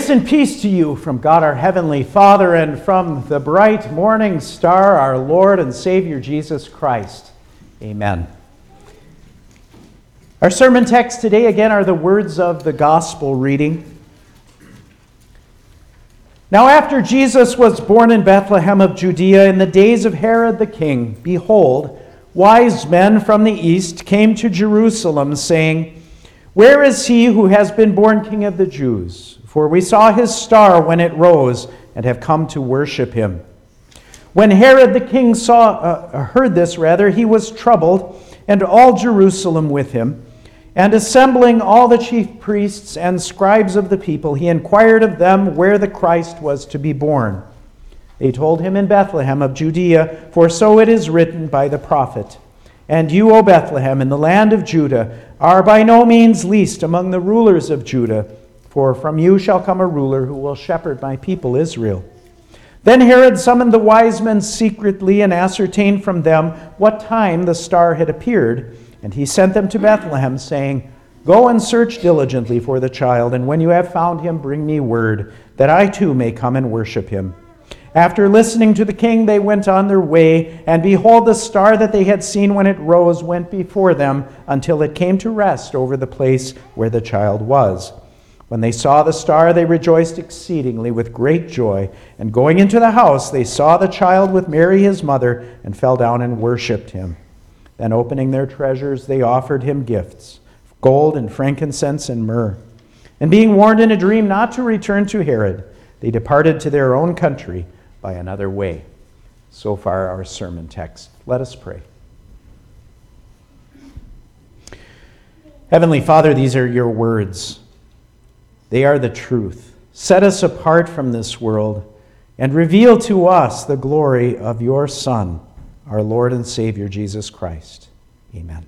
Grace and peace to you from God our Heavenly Father and from the bright morning star, our Lord and Savior Jesus Christ. Amen. Our sermon text today again are the words of the gospel reading. Now after Jesus was born in Bethlehem of Judea in the days of Herod the king, behold, wise men from the east came to Jerusalem, saying, "Where is he who has been born King of the Jews? For we saw his star when it rose and have come to worship him." When Herod the king heard this, he was troubled, and all Jerusalem with him. And assembling all the chief priests and scribes of the people, he inquired of them where the Christ was to be born. They told him, "In Bethlehem of Judea, for so it is written by the prophet. And you, O Bethlehem, in the land of Judah, are by no means least among the rulers of Judah, for from you shall come a ruler who will shepherd my people Israel." Then Herod summoned the wise men secretly and ascertained from them what time the star had appeared. And he sent them to Bethlehem, saying, "Go and search diligently for the child, and when you have found him, bring me word, that I too may come and worship him." After listening to the king, they went on their way, and behold, the star that they had seen when it rose went before them until it came to rest over the place where the child was. When they saw the star, they rejoiced exceedingly with great joy. And going into the house, they saw the child with Mary his mother, and fell down and worshipped him. Then opening their treasures, they offered him gifts, gold and frankincense and myrrh. And being warned in a dream not to return to Herod, they departed to their own country by another way. So far our sermon text. Let us pray. Heavenly Father, these are your words. They are the truth. Set us apart from this world and reveal to us the glory of your Son, our Lord and Savior, Jesus Christ. Amen.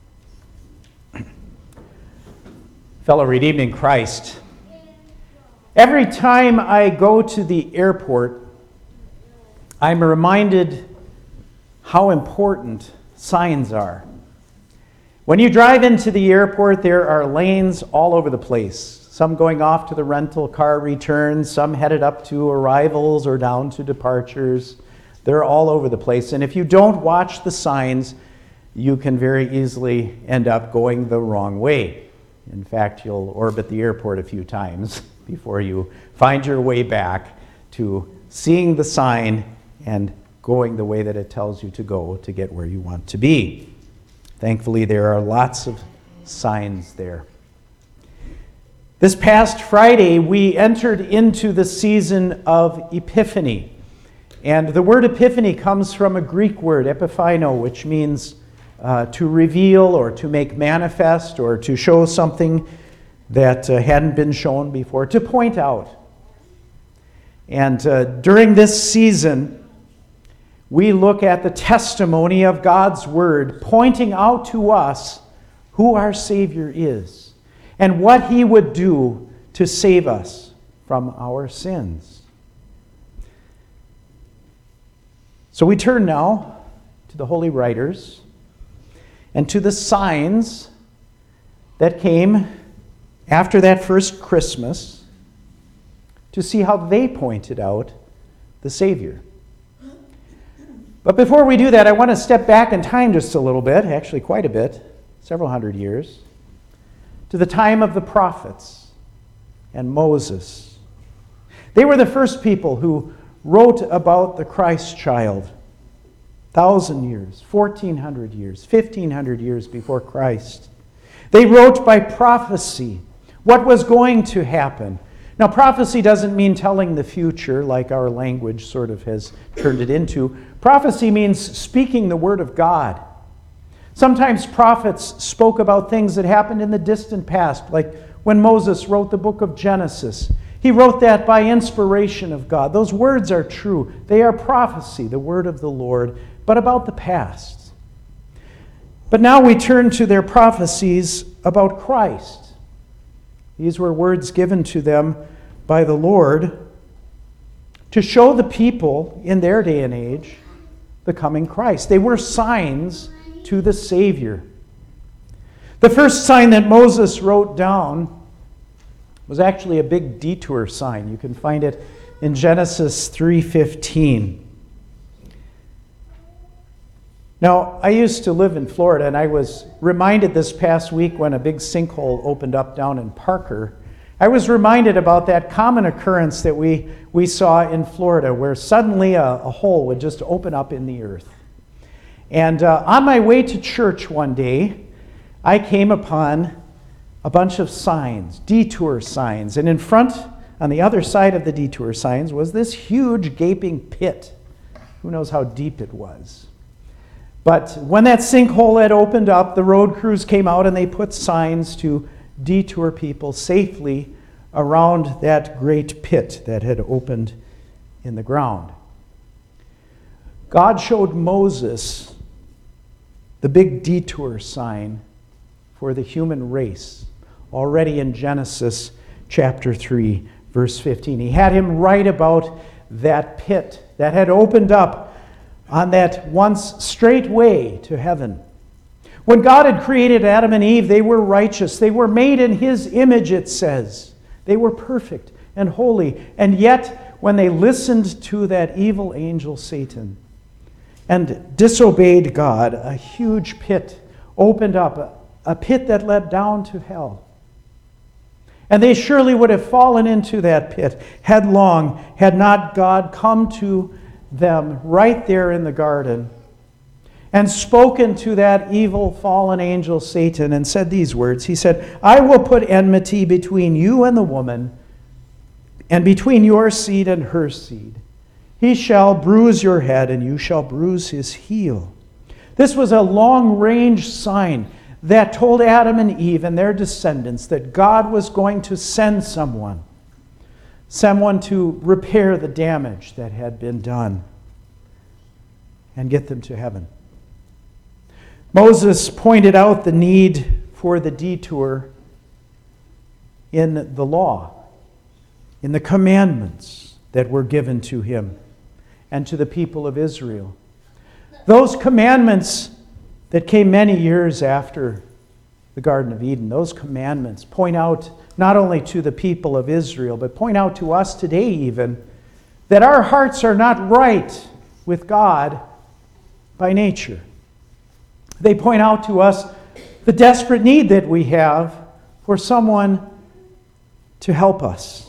Fellow redeemed in Christ, every time I go to the airport, I'm reminded how important signs are. When you drive into the airport, there are lanes all over the place. Some going off to the rental car returns, some headed up to arrivals or down to departures. They're all over the place. And if you don't watch the signs, you can very easily end up going the wrong way. In fact, you'll orbit the airport a few times before you find your way back to seeing the sign and going the way that it tells you to go to get where you want to be. Thankfully, there are lots of signs there. This past Friday, we entered into the season of Epiphany. And the word epiphany comes from a Greek word, epiphaino, which means to reveal or to make manifest or to show something that hadn't been shown before, to point out. And during this season, we look at the testimony of God's word, pointing out to us who our Savior is and what he would do to save us from our sins. So we turn now to the Holy Writers and to the signs that came after that first Christmas to see how they pointed out the Savior. But before we do that, I want to step back in time just a little bit, actually quite a bit, several hundred years, to the time of the prophets and Moses. They were the first people who wrote about the Christ child 1,000 years, 1,400 years, 1,500 years before Christ. They wrote by prophecy what was going to happen. Now, prophecy doesn't mean telling the future like our language sort of has turned it into. Prophecy means speaking the word of God. Sometimes prophets spoke about things that happened in the distant past, like when Moses wrote the book of Genesis. He wrote that by inspiration of God. Those words are true. They are prophecy, the word of the Lord, but about the past. But now we turn to their prophecies about Christ. These were words given to them by the Lord to show the people in their day and age the coming Christ. They were signs to the Savior. The first sign that Moses wrote down was actually a big detour sign. You can find it in Genesis 3:15. Now, I used to live in Florida, and I was reminded this past week when a big sinkhole opened up down in Parker. I was reminded about that common occurrence that we saw in Florida, where suddenly a hole would just open up in the earth. And on my way to church one day, I came upon a bunch of signs, detour signs. And in front, on the other side of the detour signs, was this huge gaping pit. Who knows how deep it was? But when that sinkhole had opened up, the road crews came out and they put signs to detour people safely around that great pit that had opened in the ground. God showed Moses the big detour sign for the human race already in Genesis chapter 3, verse 15. He had him write about that pit that had opened up on that once straight way to heaven. When God had created Adam and Eve, they were righteous. They were made in His image, it says. They were perfect and holy. And yet, when they listened to that evil angel, Satan, and disobeyed God, a huge pit opened up, a pit that led down to hell. And they surely would have fallen into that pit headlong had not God come to them right there in the garden and spoken to that evil fallen angel Satan and said these words. He said, I will put enmity between you and the woman, and between your seed and her seed. He shall bruise your head, and you shall bruise his heel. This was a long-range sign that told Adam and Eve and their descendants that God was going to send someone to repair the damage that had been done and get them to heaven. Moses pointed out the need for the detour in the law, in the commandments that were given to him and to the people of Israel. Those commandments that came many years after the Garden of Eden, those commandments point out not only to the people of Israel, but point out to us today even, that our hearts are not right with God by nature. They point out to us the desperate need that we have for someone to help us.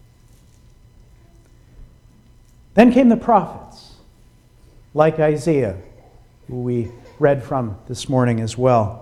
Then came the prophets, like Isaiah, who we read from this morning as well.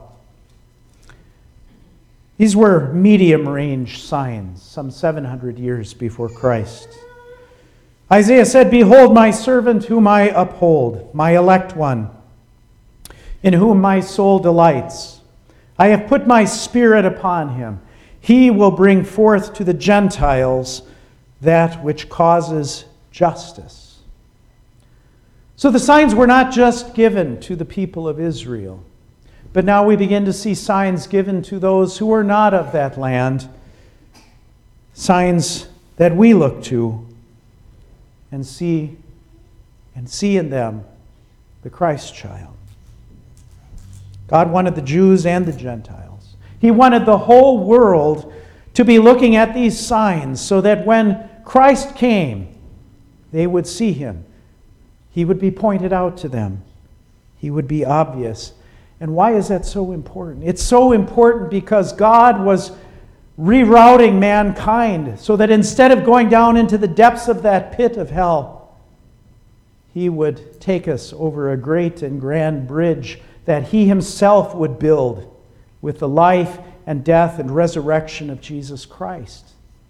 These were medium-range signs, some 700 years before Christ. Isaiah said, Behold my servant whom I uphold, my elect one, in whom my soul delights. I have put my spirit upon him. He will bring forth to the Gentiles that which causes justice. So the signs were not just given to the people of Israel, but now we begin to see signs given to those who are not of that land, signs that we look to and see in them the Christ child. God wanted the Jews and the Gentiles. He wanted the whole world to be looking at these signs so that when Christ came, they would see him. He would be pointed out to them. He would be obvious. And why is that so important? It's so important because God was rerouting mankind so that instead of going down into the depths of that pit of hell, he would take us over a great and grand bridge that he himself would build with the life and death and resurrection of Jesus Christ.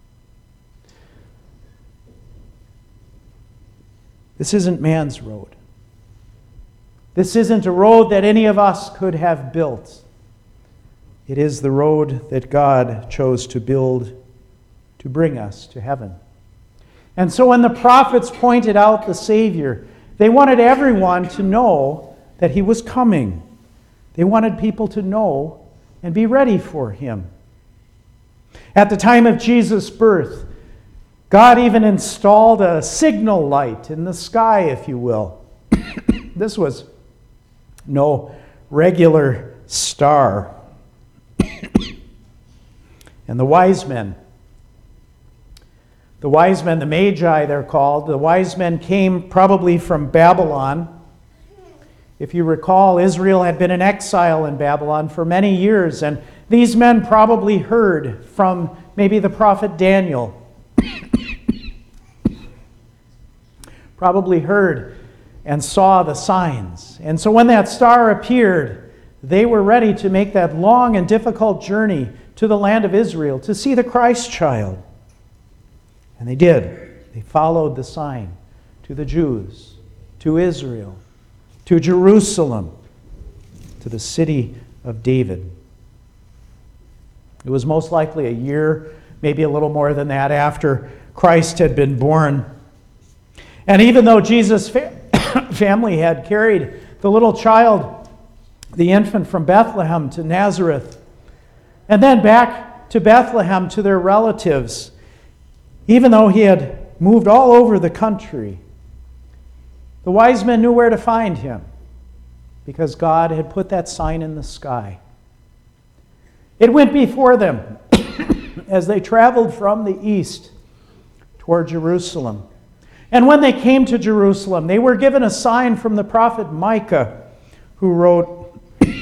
This isn't man's road. This isn't a road that any of us could have built. It is the road that God chose to build to bring us to heaven. And so when the prophets pointed out the Savior, they wanted everyone to know that he was coming. They wanted people to know and be ready for him. At the time of Jesus' birth, God even installed a signal light in the sky, if you will. This was no regular star. And the wise men The wise men, the Magi they're called, the wise men came probably from Babylon. If you recall, Israel had been in exile in Babylon for many years, and these men probably heard from maybe the prophet Daniel. Probably heard and saw the signs. And so when that star appeared, they were ready to make that long and difficult journey to the land of Israel to see the Christ child. And they did. They followed the sign to the Jews, to Israel, to Jerusalem, to the city of David. It was most likely a year, maybe a little more than that, after Christ had been born. And even though Jesus' family had carried the little child, the infant, from Bethlehem to Nazareth, and then back to Bethlehem to their relatives, even though he had moved all over the country, the wise men knew where to find him because God had put that sign in the sky. It went before them as they traveled from the east toward Jerusalem. And when they came to Jerusalem, they were given a sign from the prophet Micah, who wrote,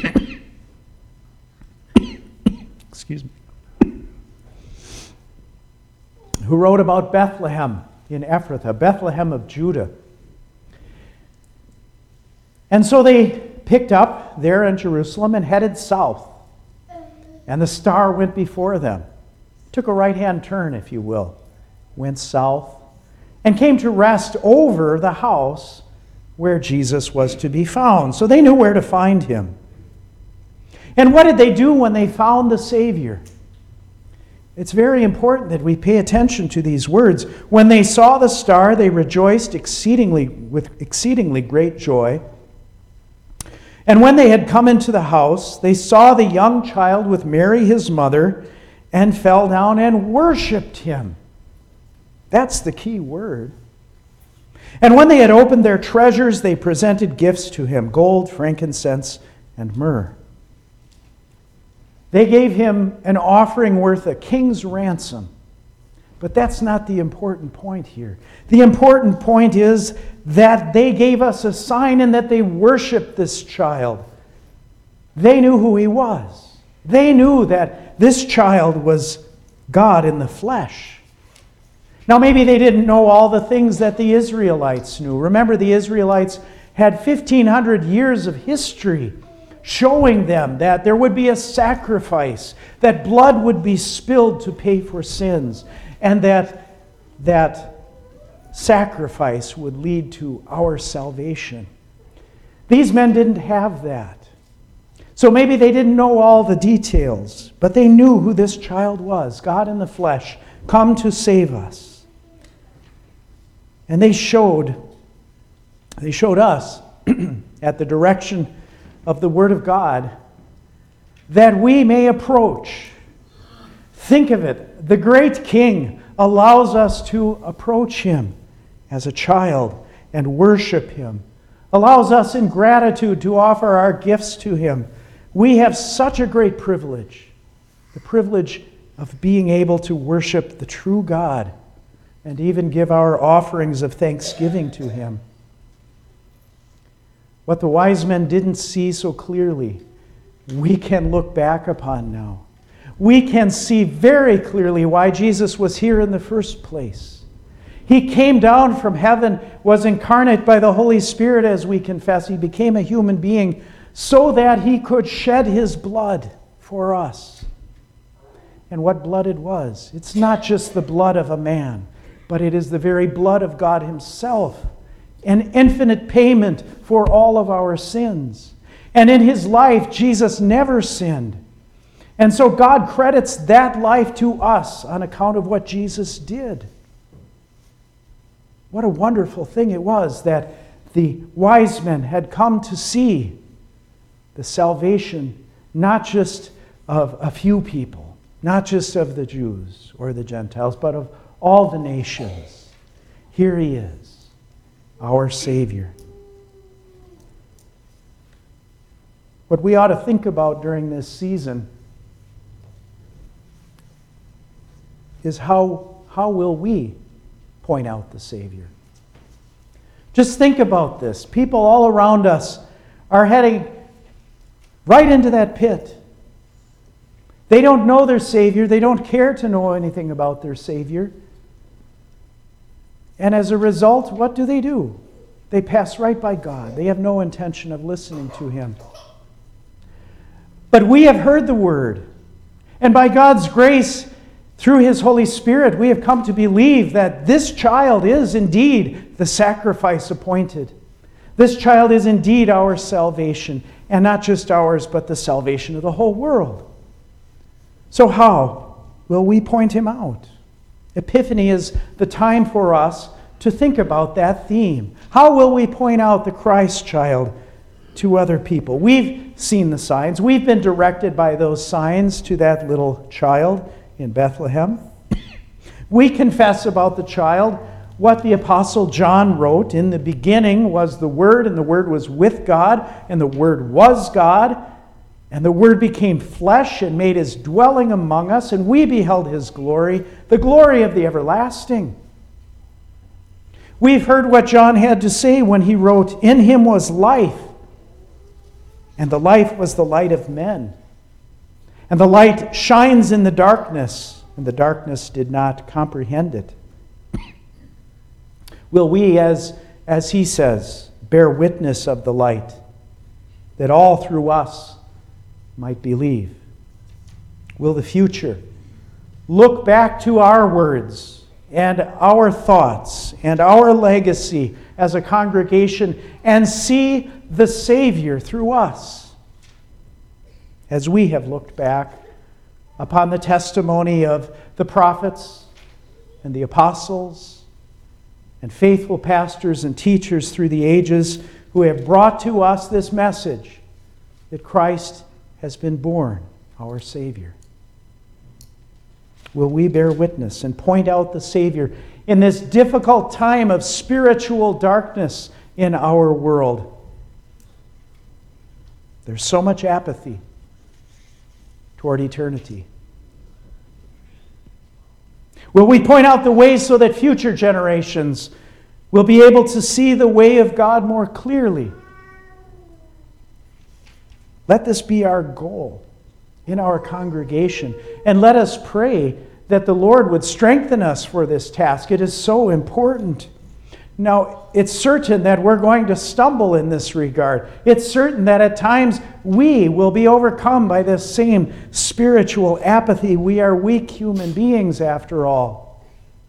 who wrote about Bethlehem in Ephrathah, Bethlehem of Judah. And so they picked up there in Jerusalem and headed south. And the star went before them. Took a right-hand turn, if you will. Went south and came to rest over the house where Jesus was to be found. So they knew where to find him. And what did they do when they found the Savior? It's very important that we pay attention to these words. When they saw the star, they rejoiced with exceedingly great joy. And when they had come into the house, they saw the young child with Mary his mother, and fell down and worshipped him. That's the key word. And when they had opened their treasures, they presented gifts to him, gold, frankincense, and myrrh. They gave him an offering worth a king's ransom. But that's not the important point here. The important point is that they gave us a sign and that they worshiped this child. They knew who he was. They knew that this child was God in the flesh. Now, maybe they didn't know all the things that the Israelites knew. Remember, the Israelites had 1,500 years of history showing them that there would be a sacrifice, that blood would be spilled to pay for sins, and that sacrifice would lead to our salvation. These men didn't have that. So maybe they didn't know all the details, but they knew who this child was, God in the flesh, come to save us. And they showed us at the direction of the Word of God that we may approach. Think of it. The great King allows us to approach him as a child and worship him. Allows us in gratitude to offer our gifts to him. We have such a great privilege. The privilege of being able to worship the true God and even give our offerings of thanksgiving to him. What the wise men didn't see so clearly, we can look back upon now. We can see very clearly why Jesus was here in the first place. He came down from heaven, was incarnate by the Holy Spirit, as we confess. He became a human being so that he could shed his blood for us. And what blood it was. It's not just the blood of a man, but it is the very blood of God himself. An infinite payment for all of our sins. And in his life, Jesus never sinned. And so God credits that life to us on account of what Jesus did. What a wonderful thing it was that the wise men had come to see the salvation not just of a few people, not just of the Jews or the Gentiles, but of all the nations. Here he is, our Savior. What we ought to think about during this season is how will we point out the Savior. Just think about this. People all around us are heading right into that pit. They don't know their Savior. They don't care to know anything about their Savior. And as a result, what do? They pass right by God. They have no intention of listening to Him. But we have heard the Word. And by God's grace, through His Holy Spirit, we have come to believe that this child is indeed the sacrifice appointed. This child is indeed our salvation. And not just ours, but the salvation of the whole world. So how will we point Him out? Epiphany is the time for us to think about that theme. How will we point out the Christ child to other people? We've seen the signs. We've been directed by those signs to that little child in Bethlehem. We confess about the child what the Apostle John wrote. In the beginning was the Word, and the Word was with God, and the Word was God. And the Word became flesh and made His dwelling among us, and we beheld His glory, the glory of the everlasting. We've heard what John had to say when he wrote, "In Him was life, and the life was the light of men. And the light shines in the darkness, and the darkness did not comprehend it." Will we, as he says, bear witness of the light, that all through us might believe? Will the future look back to our words and our thoughts and our legacy as a congregation and see the Savior through us, as we have looked back upon the testimony of the prophets and the apostles and faithful pastors and teachers through the ages who have brought to us this message that Christ has been born, our Savior? Will we bear witness and point out the Savior in this difficult time of spiritual darkness in our world? There's so much apathy toward eternity. Will we point out the ways so that future generations will be able to see the way of God more clearly? Let this be our goal in our congregation. And let us pray that the Lord would strengthen us for this task. It is so important. Now, it's certain that we're going to stumble in this regard. It's certain that at times we will be overcome by this same spiritual apathy. We are weak human beings after all.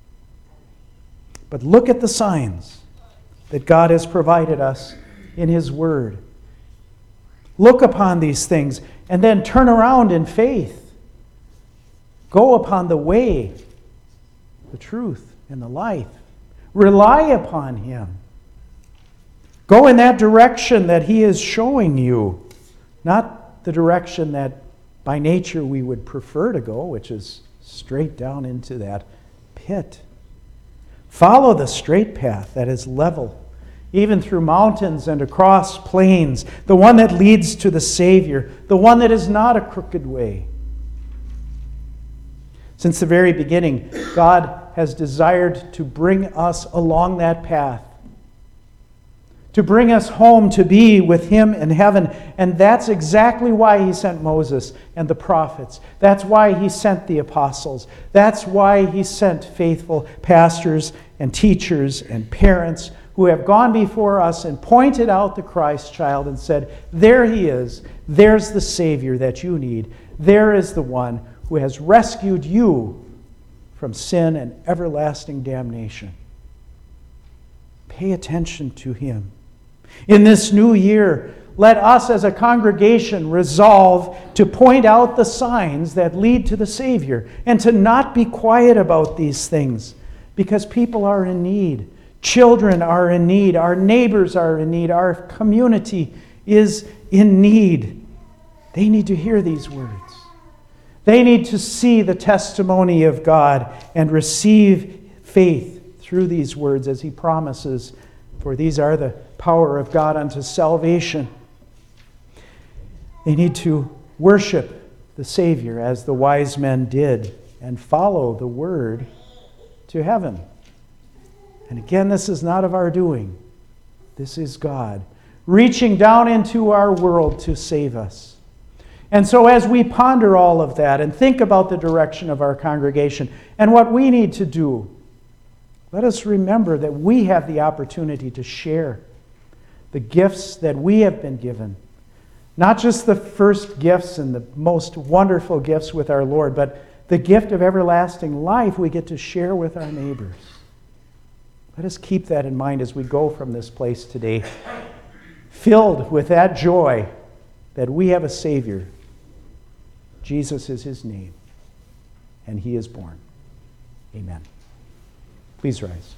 But look at the signs that God has provided us in His Word. Look upon these things and then turn around in faith. Go upon the way, the truth, and the life. Rely upon Him. Go in that direction that He is showing you, not the direction that by nature we would prefer to go, which is straight down into that pit. Follow the straight path that is level, even through mountains and across plains, the one that leads to the Savior, the one that is not a crooked way. Since the very beginning, God has desired to bring us along that path, to bring us home to be with Him in heaven. And that's exactly why He sent Moses and the prophets. That's why He sent the apostles. That's why He sent faithful pastors and teachers and parents who have gone before us and pointed out the Christ child and said, there He is. There's the Savior that you need. There is the one who has rescued you from sin and everlasting damnation. Pay attention to Him. In this new year, let us as a congregation resolve to point out the signs that lead to the Savior and to not be quiet about these things, because people are in need. Children are in need. Our neighbors are in need. Our community is in need. They need to hear these words. They need to see the testimony of God and receive faith through these words as He promises, for these are the power of God unto salvation. They need to worship the Savior as the wise men did and follow the Word to heaven. And again, this is not of our doing. This is God reaching down into our world to save us. And so as we ponder all of that and think about the direction of our congregation and what we need to do, let us remember that we have the opportunity to share the gifts that we have been given. Not just the first gifts and the most wonderful gifts with our Lord, but the gift of everlasting life we get to share with our neighbors. Let us keep that in mind as we go from this place today, filled with that joy that we have a Savior. Jesus is his name, and he is born. Amen. Please rise.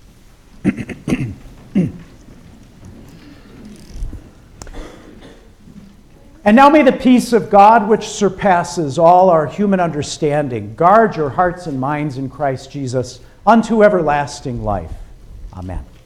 And now may the peace of God, which surpasses all our human understanding, guard your hearts and minds in Christ Jesus unto everlasting life. Amen.